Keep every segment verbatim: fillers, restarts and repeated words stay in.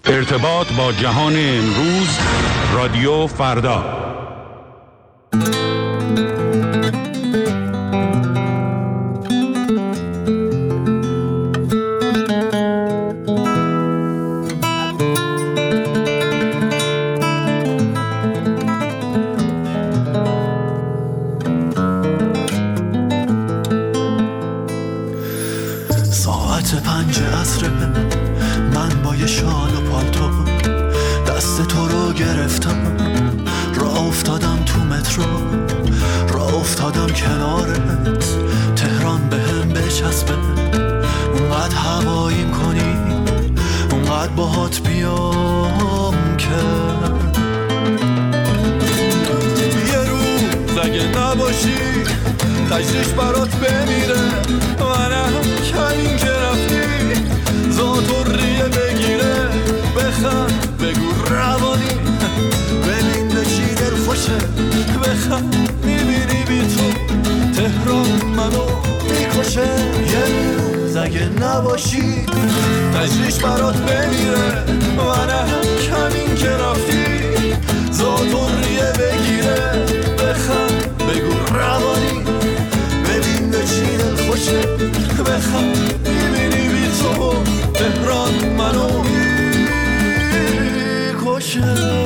ارتباط با جهان امروز، رادیو فردا. ساعت پنج عصر من با یه شال و پالتو دست تو رو گرفتم، راه افتادم تو مترو، راه افتادم کنارت، تهران به هم بچسبه، اونقدر هواییم کنی، اونقدر باهات بیام که یه روز اگه نباشی تجریش برات بمیره، منم کمین که رفتی ذات و ریه بگیره، بخند بگو روانی ببین به چی دل خوشه، بخند میبینی بی تو تهران منو میکشه، یه روز اگه نباشی تجریش برات بمیره، منم کمین که رفتی ذات و ریه بگیره، بخند بگو روانی ببین به چی دل خوشه، بخند میبینی بی تو تهران منو میکشه.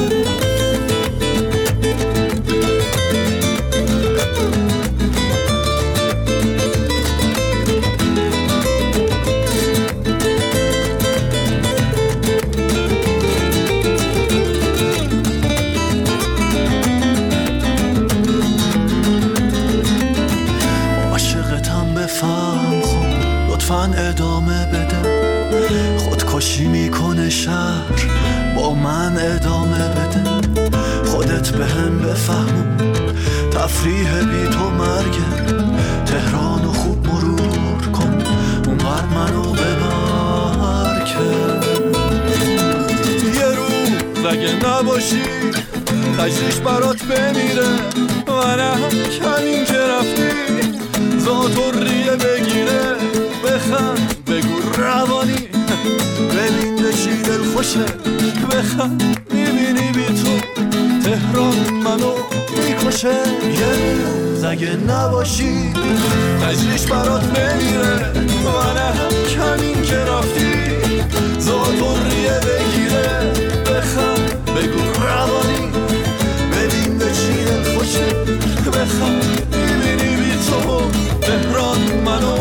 ادامه بده، خودکشی میکنه شهر با من ادامه بده، خودت به هم بفهمون تفریح بی تو مرگه، تهرانو خوب مرور کن اونقدر منو ببر که یه روز اگه نباشی تجریش برات بمیره، منم کمین که رفتی ذات و ریه بگیره، بخند بگو روانی ببین به چی دل خوشه، بخند میبینی بی تو تهران منو میکشه، یه روز اگه نباشی تجریش برات بمیره، منم کمین که رفتی ذات و ریه بگیره، بخند بگو روانی ببین به چی دل خوشه، بخند میبینی بی تو تهران منو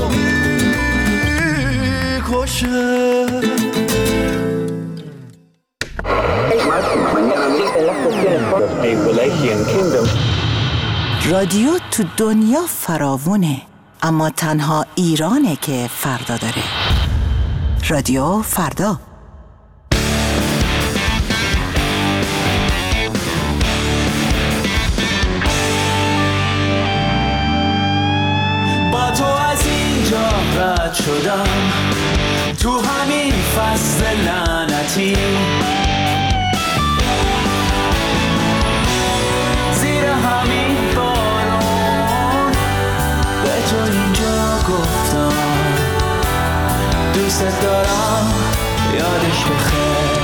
رادیو تو دنیا فراوونه، اما تنها ایرانه که فردا داره. رادیو فردا. با تو از اینجا رد شدم، تو همین فصل لعنتی، زیر همین بارون به تو اینجا گفتم دوست دارم، یادش بخیر.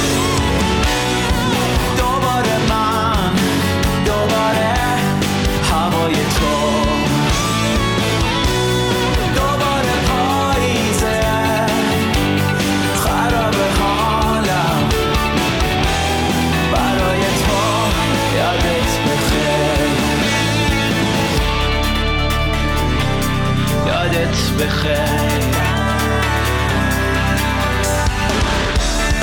دوباره من، دوباره هوای تو، بخیر.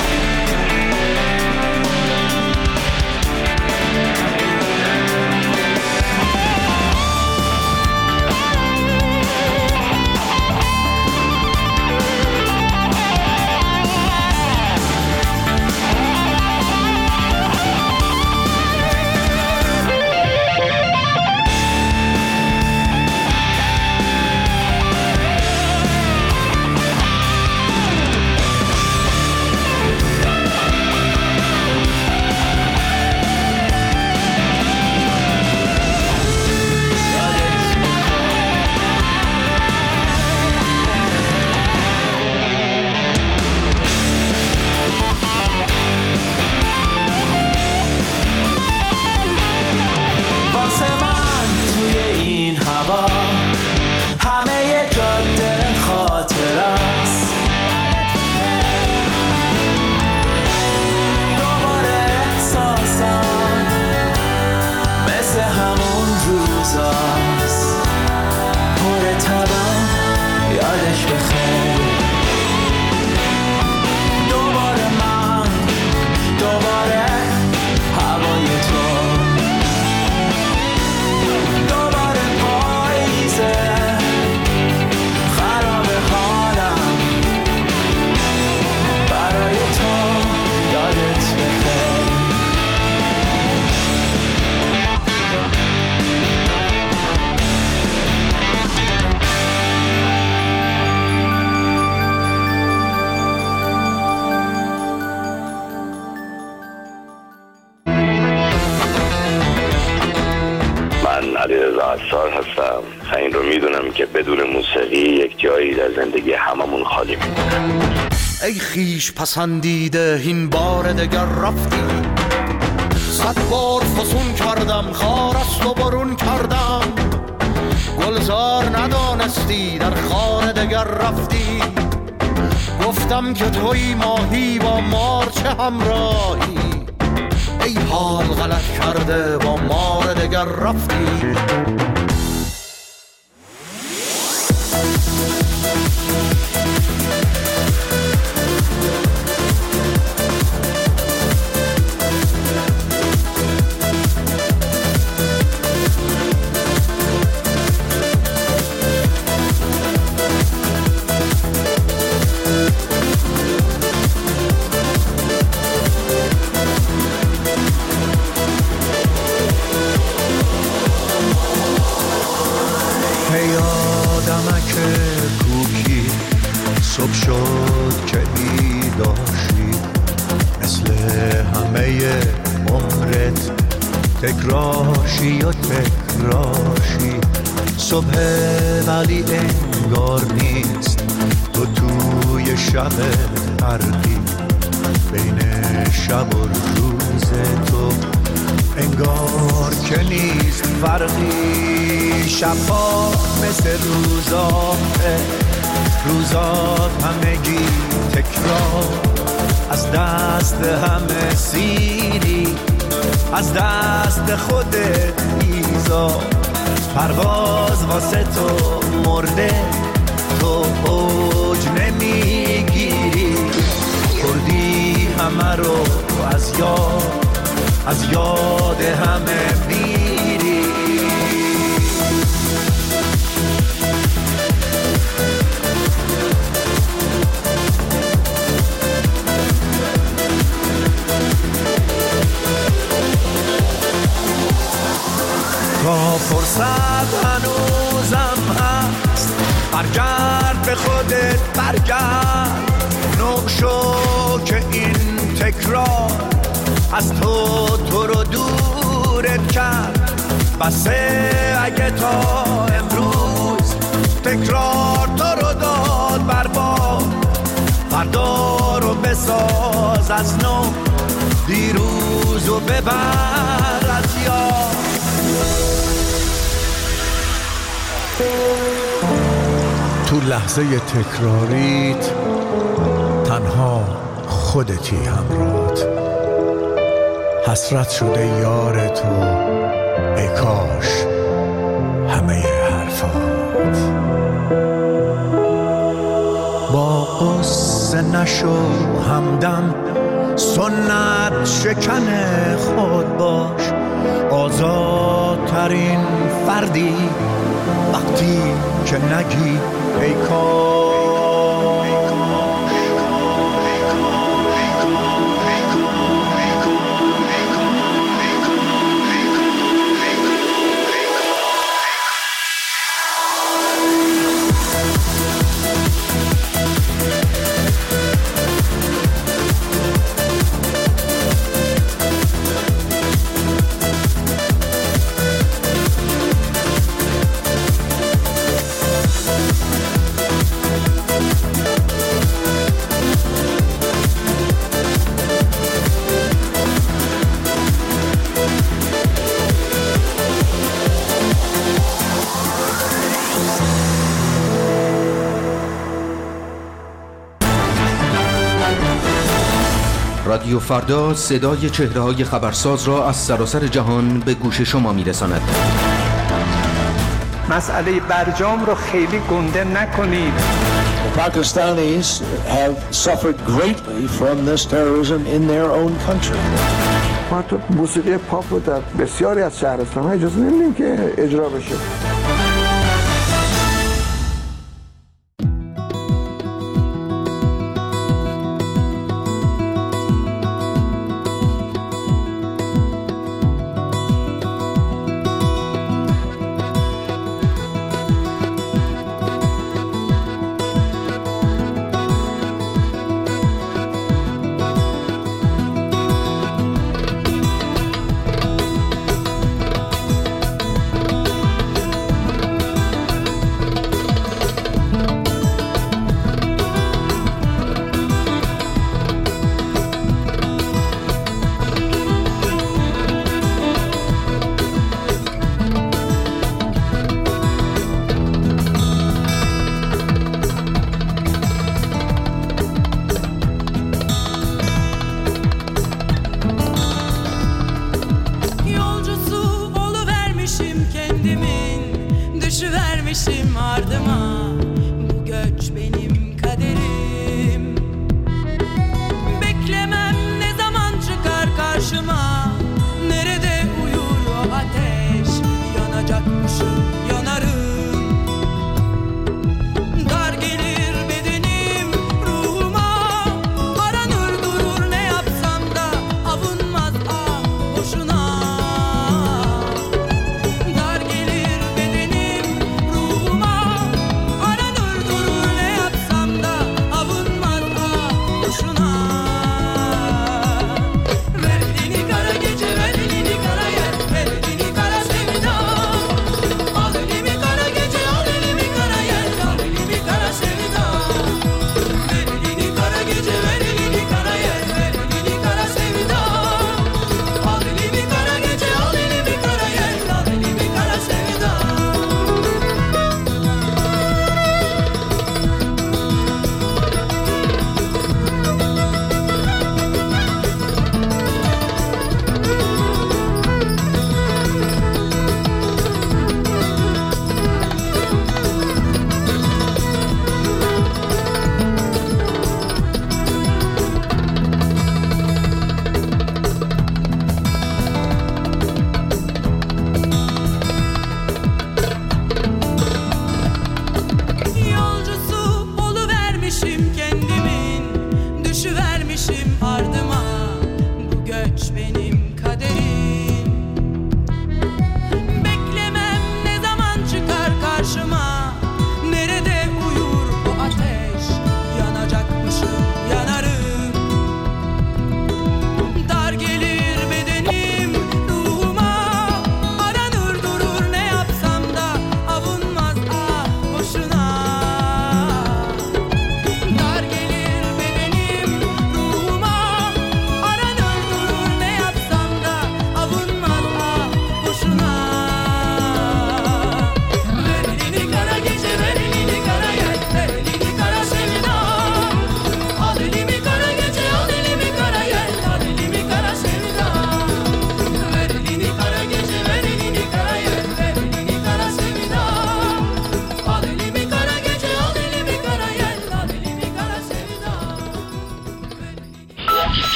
عطار هستم. این رو میدونم که بدون موسیقی یک جایی در زندگی هممون خالی میمونه. ای خیش پسندیده این بار دگر رفتی، صد بار فسون کردم خارست و برون کردم، گلزار ندانستی در خانه دگر رفتی، گفتم که توی ماهی با مار چه همراهی، ای حال غلط کرده با مار دگر رفتی. صبح شد که بیداشی، مثل همه عمرت تکراشی و تکراشی، صبح ولی انگار نیست، تو توی شب غربی، بین شب و روز تو انگار که نیست فرقی، شبها مثل روزاته، روزات همگی تکرار، از دست همه سیری، از دست خودت ایزا، پرواز واسه تو مرده، تو اوج نمیگیری، کردی همه رو از یاد، از یاد همه میری. تا فرصت هنوزم هست، برگرد به خودت، برگرد، نقشو که این تکرار از تو تو رو دورت کرد، بسه اگه تا امروز تکرار تو رو داد برباد، فردا رو بساز از نو، دیروز رو ببر از یاد. تو لحظه تکراریت تنها خودتی همراهت، حسرت شده یار تو، ای کاش همه حرفات. با قصه نشو همدم، سنت شکن خود باش، آزادترین فردی وقتی که نگی ای کاش. رادیو فردا صدای چهره‌های خبرساز را از سراسر جهان به گوش شما می‌رساند. مسئله برجام رو خیلی گنده نکنید. The Pakistanis have suffered greatly from this terrorism in their own country. ما تو موسیقی پاپ رو در بسیاری از شهرستان‌ها اجازه نمیدیم که اجرا بشه.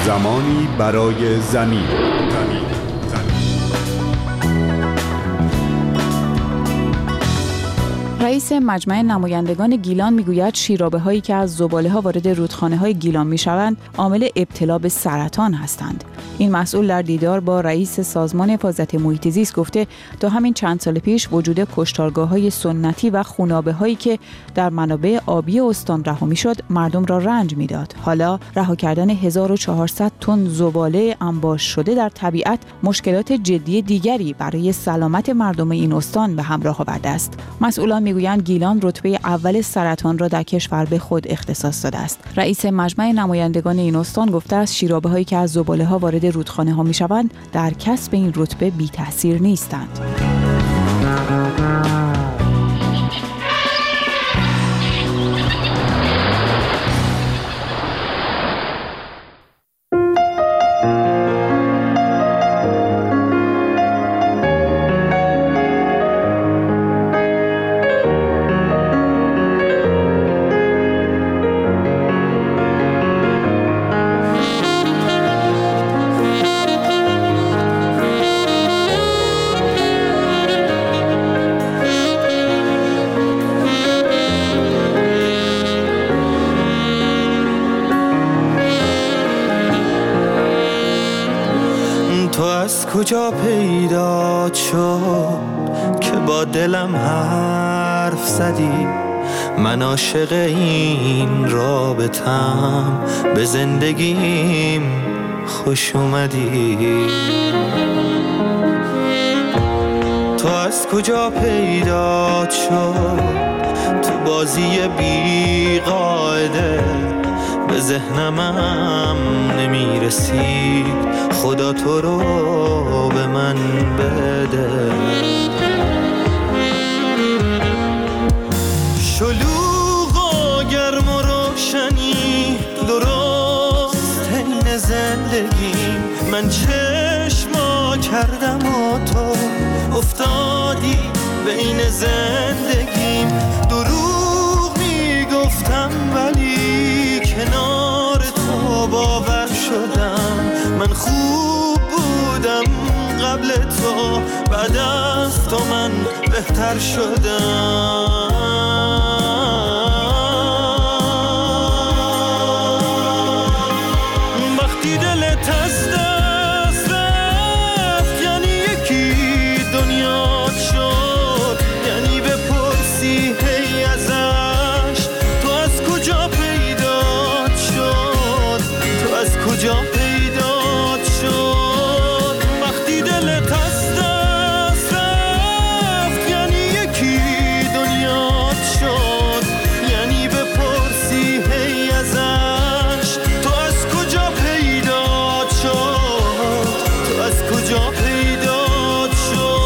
زمانی برای زمین. رئیس مجمع نمایندگان گیلان میگوید شیرابه هایی که از زباله ها وارد رودخانه های گیلان میشوند عامل ابتلا به سرطان هستند. این مسئول در دیدار با رئیس سازمان حفاظت محیط زیست گفته تا همین چند سال پیش وجود کشتارگاه‌های سنتی و خونابه هایی که در منابع آبی استان رها میشد مردم را رنج میداد. حالا رها کردن هزار و چهارصد تن زباله انباش شده در طبیعت مشکلات جدی دیگری برای سلامت مردم این استان به همراه آورده است. مسئولان میگویند گیلان رتبه اول سرطان را در کشور به خود اختصاص داده است. رئیس مجمع نمایندگان این استان گفته است شیرابه هایی که از زباله ها وارد رودخانه ها میشوند در کسب این رتبه بی تأثیر نیستند. کجا پیدا شد که با دلم حرف زدی؟ من عاشق این رابطم، به زندگیم خوش اومدی. تو از کجا پیدا شد تو بازی بی قاعده؟ به ذهنمم نمیرسید، خدا تو رو به من بده. شلوغ و گرم و روشنی درست این زندگیم، من چشما کردم و تو افتادی بین زندگیم. دروغ میگفتم ولی کنار تو باور شدم. من خوب بودم قبل تو، بعد از تو من بهتر شدم. وقتی دلت از دست رفت یعنی یکی دنیا شد، یعنی بپرسی هی ازش تو از کجا پیدا شد، تو از کجا پیدا شد. وقتی دلت از دست رفت یعنی یکی دنیا شد، یعنی بپرسی هی ازش تو از کجا پیدا شد، تو از کجا پیدا شد.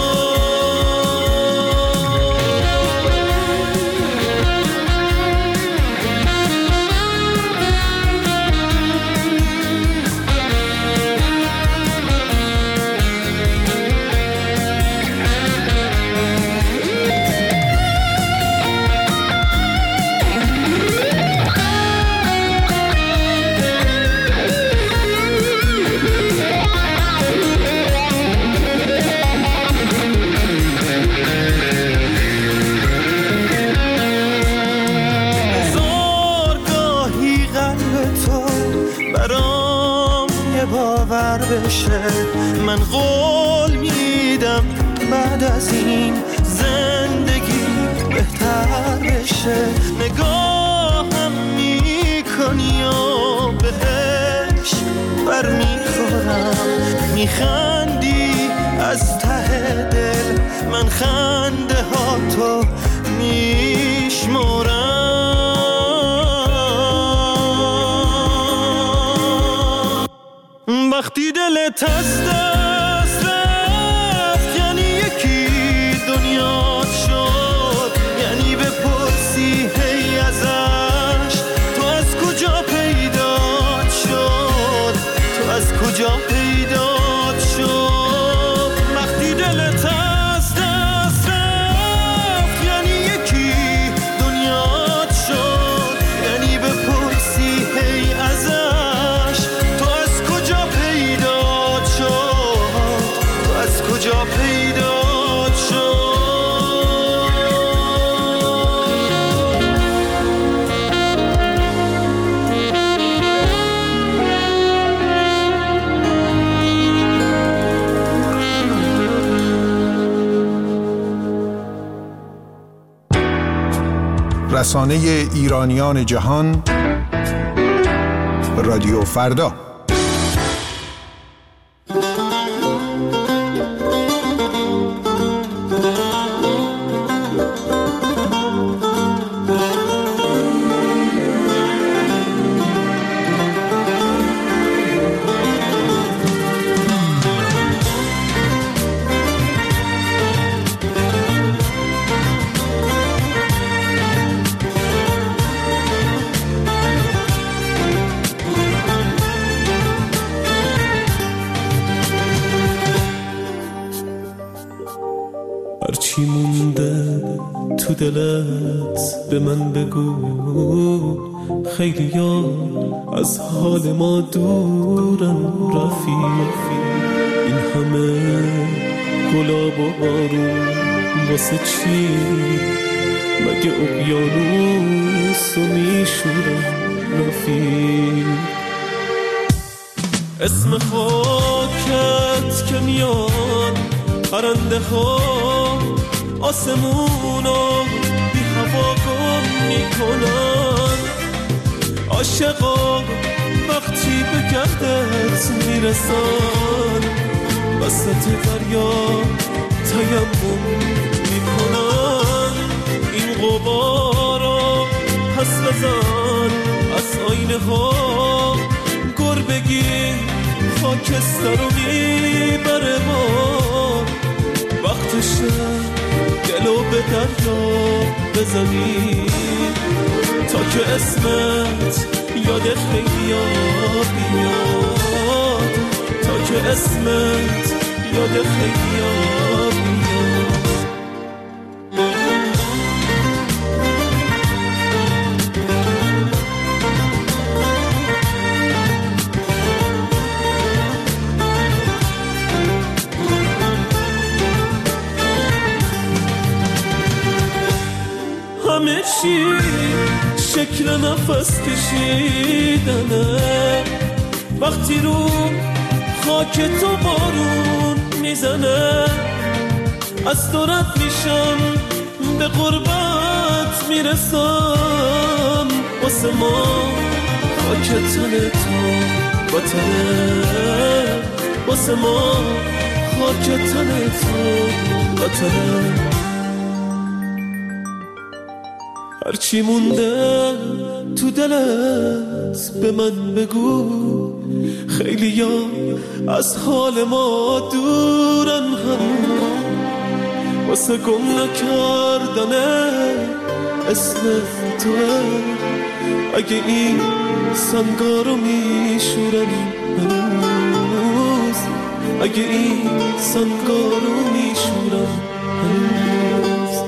باور بشه من قول میدم بعد از این زندگی بهتر بشه. نگاهم میکنی و بهش بر میخورم، میخندی از ته دل، من خنده ها تو میشمرم. وقتی دلت از دست رفت یعنی یکی دنیا شد، یعنی بپرسی هی ازش تو از کجا پیدا شد، تو از کجا پیدا شد. وقتی دلت از دست رفت یعنی یکی دنیا رسانه ایرانیان جهان، رادیو فردا. هرچی مونده تو دلت به من بگو، خیلی ها از حال ما دورن رفیق. این همه گلاب و بارون واسه چی؟ مگه اقیانوس رو میشورن رفیق. اسم خاکت که میاد پرنده ها آسمونو بی هوا گم میکنن. عاشقا وقتی به گردت میرسن وسط دریا تیمم میکنن. این غبارا پس بزن از آینه ها، گربگی خاکستر رو میبره بار. وقتشه دلو به دریا بزنی تا که اسمت یاد خیلی ها بیاد، تا که اسمت یاد خیلی ها بیاد. همه چی شکل نفس کشیدنه، وقتی رو خاک تو بارون میزنه. از تو رد میشم به قربت میرسم، واسه ما خاک تن تو وطنه، واسه ما خاک تن تو وطنه. هرچی مونده تو دلت به من بگو، خیلی ها از حال ما دورن هنوز. واسه گم نکردنه اسم توه، اگه این سنگارو میشورن هنوز، اگه این سنگارو میشورن هنوز.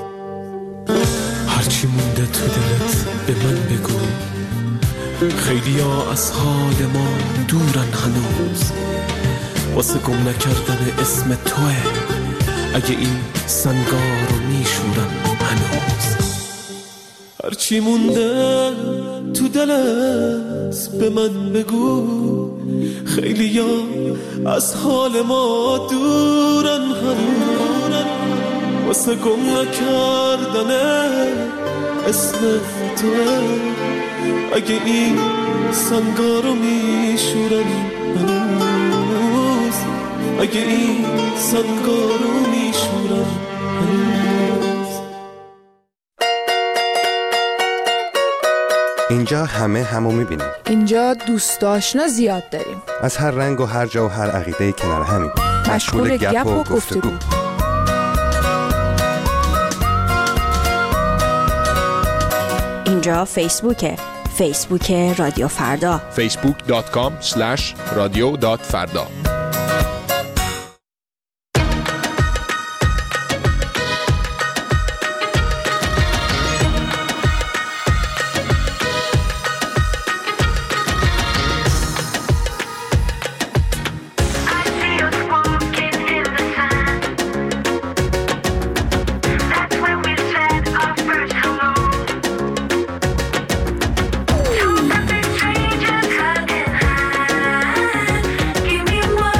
هرچی مونده تو دلت به من بگو، خیلی ها از حال ما دورن هنوز. واسه گم نکردن اسم توه، اگه این سنگار رو میشورن هنوز. هرچی مونده تو دلت به من بگو، خیلی ها از حال ما دورن هنوز. واسه گم نکردن اسم توه، اگه این سنگار رو میشورن هنوز، اگه این سنگار رو میشورن هنوز. اینجا همه همو میبینیم. اینجا دوست آشنا زیاد داریم. از هر رنگ و هر جا و هر عقیده کنار همیم. مشغول گپ و گفتگو. اینجا فیسبوکه، فیسبوک رادیو فردا، فیسبوک دات کام اسلش رادیو دات فردا. Give me one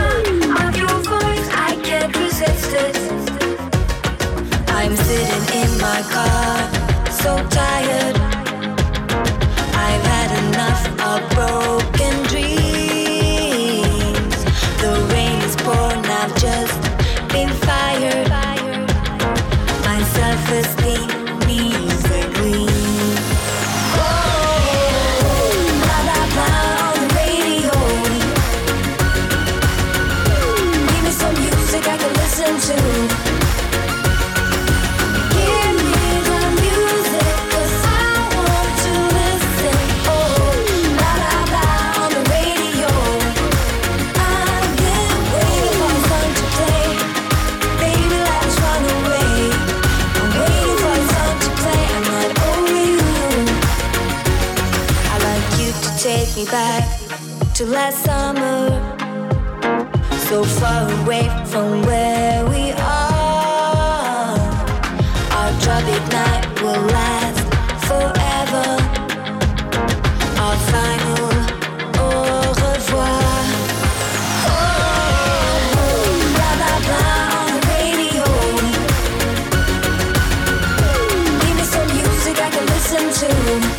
back to last summer, so far away from where we are. Our tropic night will last forever. Our final au revoir. Oh, blah blah blah on the radio. Give me some music I can listen to.